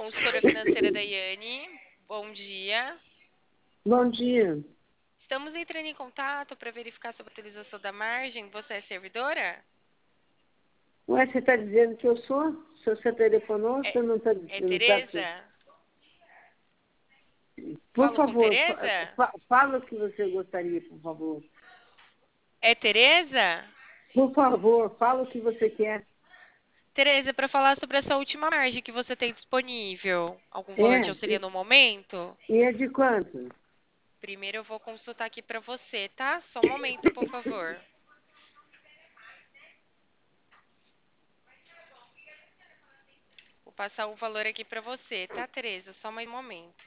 consultora financeira da Iane. Bom dia. Bom dia. Estamos entrando em contato para verificar sobre a utilização da margem. Você é servidora? Ué, você está dizendo que eu sou? Se você telefonou, É, você não está é não tá... Tereza? Por Falo com favor, Tereza? fala o que você gostaria, por favor. É Tereza? Por favor, fala o que você quer. Tereza, para falar sobre essa última margem que você tem disponível. Algum valor te É? auxilia no momento? E é de quanto? Primeiro eu vou consultar aqui para você, tá? Só um momento, por favor. Vou passar o valor aqui para você, tá, Tereza? Só mais um momento.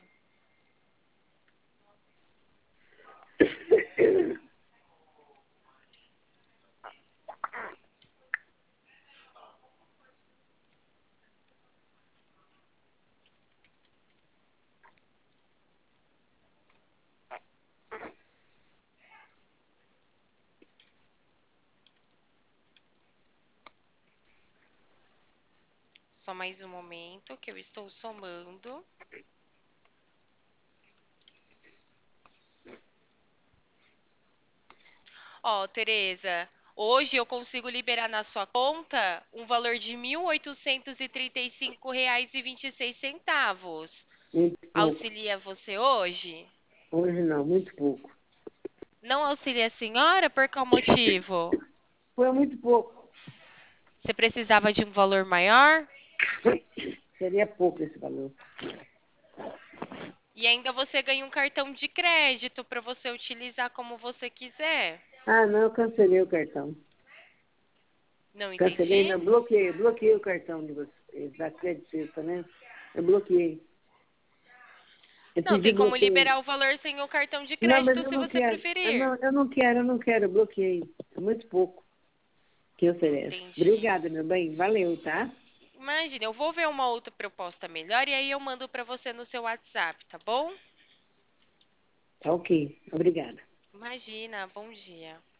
Só mais um momento que eu estou somando. Ó, Tereza, hoje eu consigo liberar na sua conta um valor de R$ 1.835,26. Muito pouco. Auxilia você hoje? Hoje não, muito pouco. Não auxilia a senhora? Por qual motivo? Foi muito pouco. Você precisava de um valor maior? Seria pouco esse valor. E ainda você ganha um cartão de crédito para você utilizar como você quiser. Ah, não, eu cancelei o cartão. Não Cancelei, entendi? não, bloqueei o cartão de você, da Crédito Sexta, né? Eu bloqueei. Eu Não, pedi tem como bloqueio. liberar o valor sem o cartão de Não, mas crédito eu se não você quero. preferir. Eu não quero, eu bloqueei. É muito pouco que oferece. Entendi. Obrigada, meu bem. Valeu, tá? Imagina, eu vou ver uma outra proposta melhor e aí eu mando para você no seu WhatsApp, tá bom? Tá ok. Obrigada. Imagina, bom dia.